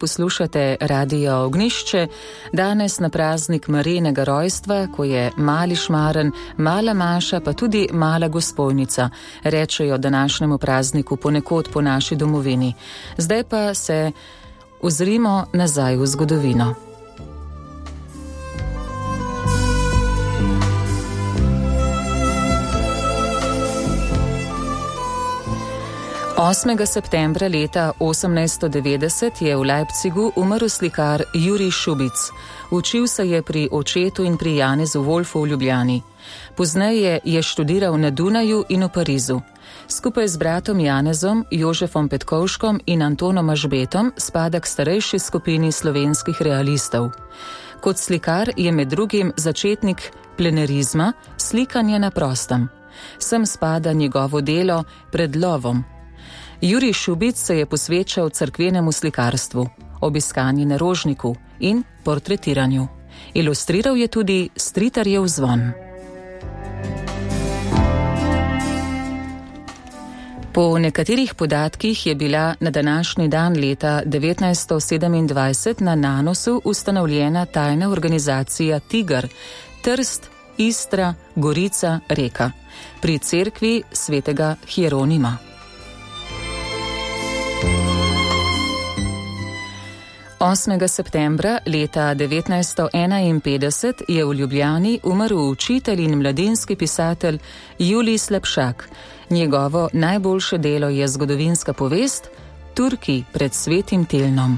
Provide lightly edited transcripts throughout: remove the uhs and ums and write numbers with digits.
poslušate Radio Ognjišče, danes na praznik Marijinega rojstva, ko je mali šmaren, mala Maša, pa tudi mala Gosponica, rečejo današnjemu prazniku ponekod po naši domovini. Zdaj pa se ozrimo nazaj v zgodovino. Osmega septembra leta 1890 je v Leipzigu umrl slikar Jurij Šubic. Učil se je pri očetu in pri Janezu Wolfu v Ljubljani. Pozneje je študiral na Dunaju in v Parizu. Skupaj z bratom Janezom, Jožefom Petkovškom in Antonom Ažbetom spada k starejši skupini slovenskih realistov. Kot slikar je med drugim začetnik plenerizma, slikanja na prostem. Sem spada njegovo delo Pred lovom. Jurij Šubic se je posvečal cerkvenemu slikarstvu, obiskanju na Rožniku in portretiranju. Ilustriral je tudi Stritarjev zvon. Po nekaterih podatkih je bila na današnji dan leta 1927 na Nanosu ustanovljena tajna organizacija Tigar, Trst, Istra, Gorica, Reka, pri cerkvi svetega Hieronima. 8. septembra leta 1951 je v Ljubljani umrl učitelj in mladinski pisatelj Julij Slapšak. Njegovo najboljše delo je zgodovinska povest Turki pred svetim Tilnom.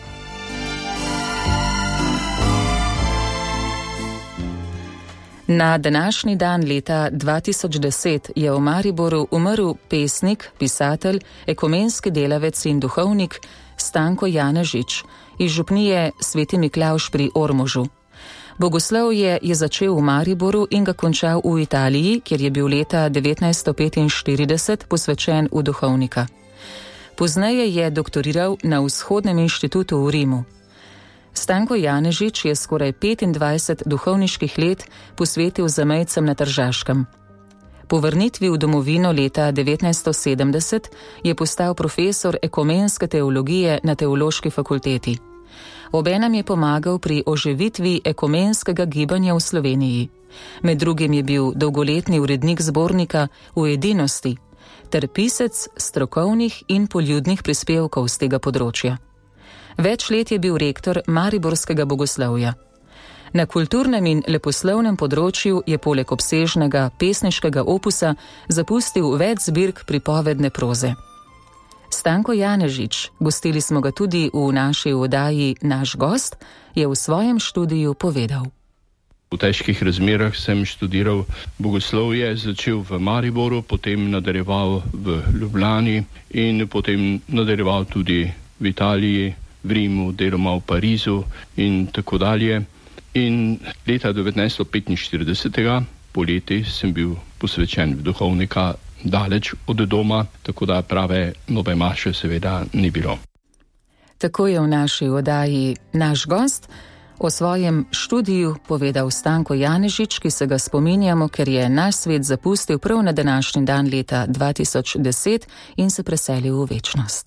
Na današnji dan leta 2010 je v Mariboru umrl pesnik, pisatelj, ekumenski delavec in duhovnik Stanko Janežič iz župnije Sveti Miklavž pri Ormožu. Bogoslovje je začel v Mariboru in ga končal v Italiji, kjer je bil leta 1945 posvečen v duhovnika. Pozneje je doktoriral na Vzhodnem inštitutu v Rimu. Stanko Janežič je skoraj 25 duhovniških let posvetil zamejcem na Tržaškem. Po vrnitvi v domovino leta 1970 je postal profesor ekumenske teologije na Teološki fakulteti. Obenem je pomagal pri oživitvi ekumenskega gibanja v Sloveniji. Med drugim je bil dolgoletni urednik zbornika V edinosti ter pisec strokovnih in poljudnih prispevkov z tega področja. Več let je bil rektor mariborskega bogoslovja. Na kulturnem in leposlovnem področju je poleg obsežnega pesniškega opusa zapustil več zbirk pripovedne proze. Stanko Janežič, gostili smo ga tudi v naši oddaji Naš gost, je v svojem študiju povedal. V težkih razmerah sem študiral bogoslovje, začel v Mariboru, potem nadaljeval v Ljubljani in potem nadaljeval tudi v Italiji, v Rimu, deloma v Parizu in tako dalje. In leta 1945. poleti sem bil posvečen v duhovnika daleč od doma, tako da prave nove maše seveda ni bilo. Tako je v naši oddaji Naš gost o svojem študiju povedal Stanko Janežič, ki se ga spominjamo, ker je naš svet zapustil prav na današnji dan leta 2010 in se preselil v večnost.